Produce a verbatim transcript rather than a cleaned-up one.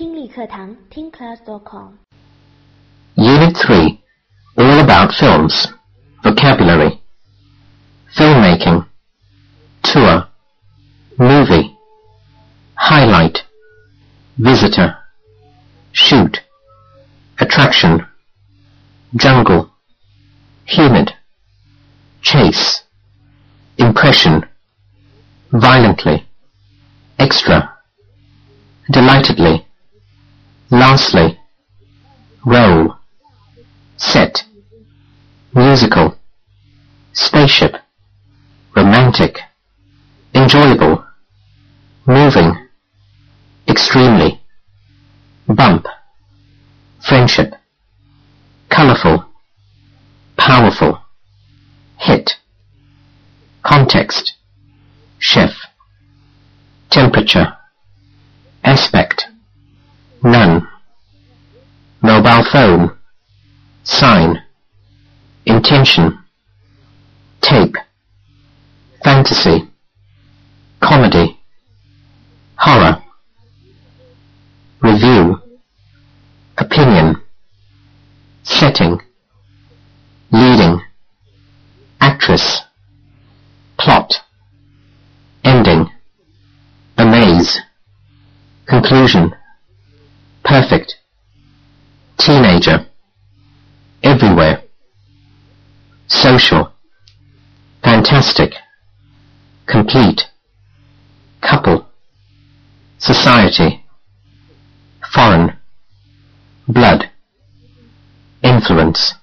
听力课堂 听 class dot com Unit three, all about films. Vocabulary. Filmmaking. Tour. Movie. Highlight. Visitor. Shoot. Attraction. Jungle. Humid. Chase. Impression. Violently. Extra. Delightedly. Lastly. Roll. Set. Musical. Spaceship. Romantic. Enjoyable. Moving. Extremely. Bump. Friendship. Colorful. Powerful. Hit. Context. Chef. Temperature. Aspect. None. Mobile phone. Sign. Intention. Tape. Fantasy. Comedy. Horror. Review. Opinion. Setting. Leading. Actress. Plot. Ending. Amaze. Conclusion. Perfect. Teenager. Everywhere. Social. Fantastic. Complete. Couple. Society. Foreign. Blood. Influence.